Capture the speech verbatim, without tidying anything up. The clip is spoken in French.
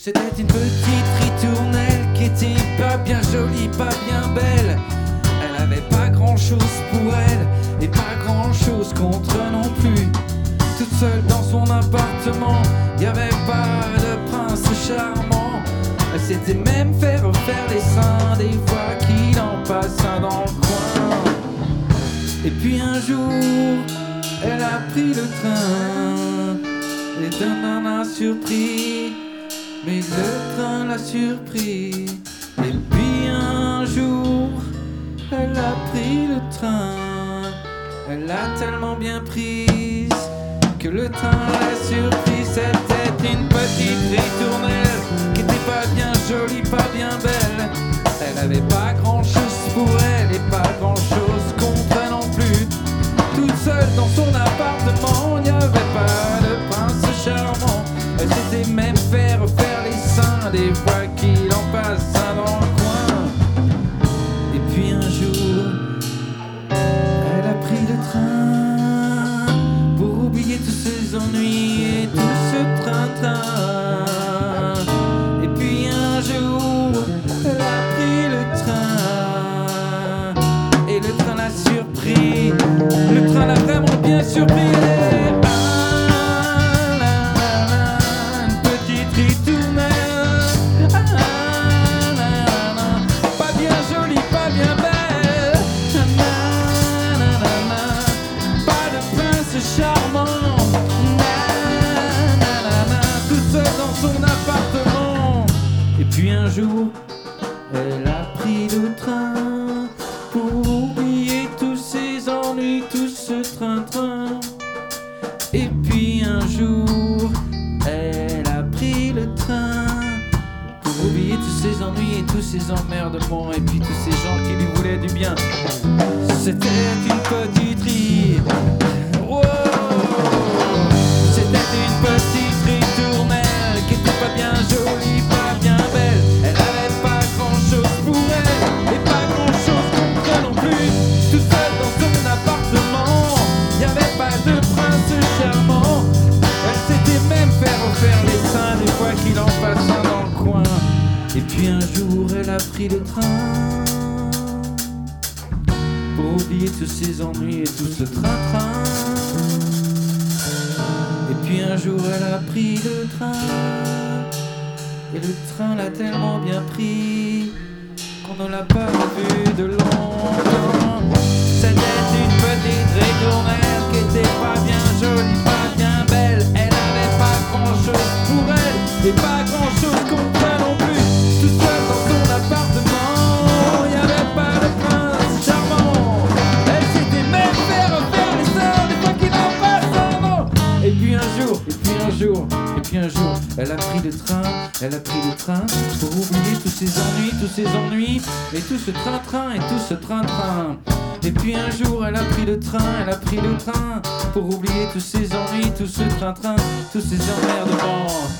C'était une petite ritournelle qui était pas bien jolie, pas bien belle. Elle avait pas grand chose pour elle et pas grand chose contre non plus. Toute seule dans son appartement, y avait pas de prince charmant. Elle s'était même fait refaire les seins des fois qu'il en passa dans le coin. Et puis un jour, elle a pris le train et d'un an a surpris. Mais le train l'a surpris. Et puis un jour, elle a pris le train. Elle l'a tellement bien prise que le train l'a surpris. C'était une petite ritournelle qui était pas bien jolie, pas bien belle. Elle avait pas grand chose pour elle et pas grand chose contre elle non plus. Toute seule dans son appartement, il n'y avait pas de prince charmant. Elle s'était même fait refaire les seins des fois qu'il en passa dans le coin. Et puis un jour, elle a pris le train pour oublier tous ses ennuis et tout ce train-train. Et puis un jour, elle a pris le train et le train l'a surpris. Le train l'a vraiment bien surpris. Puis un jour, elle a pris le train pour oublier tous ses ennuis, tout ce train-train. Et puis un jour, elle a pris le train pour oublier tous ses ennuis et tous ses emmerdements et puis tous ces gens qui lui voulaient du bien. C'était une petite rire. Wow. C'était une petite ritournelle qui était pas bien jolie, pas bien belle. Elle avait pas grand chose pour elle et pas grand chose contre elle non plus. Tout seul dans son appartement, y avait pas de prince charmant. Elle s'était même fait refaire les seins des fois qu'il en passa dans le coin. Et puis un jour elle a pris le train pour oublier tous ses ennuis et tout ce train-train. Et puis un jour elle a pris le train et le train l'a tellement bien pris qu'on ne l'a pas revu de longtemps. C'était une petite ritournelle qui était pas bien jolie, pas bien belle. Elle avait pas grand chose pour elle et pas grand chose contre elle non plus. Tout seul dans son appartement, y avait pas de prince charmant. Elle s'était même fait refaire les seins des fois qu'il en passe un an. Et puis un jour, et puis un jour, et puis un jour, elle a pris le train, elle a pris le train pour oublier tous ses ennuis, tous ses ennuis, et tout ce train-train, et tout ce train-train. Et puis un jour, elle a pris le train, elle a pris le train pour oublier tous ses ennuis, tout ce train-train, tous ces emmerdements.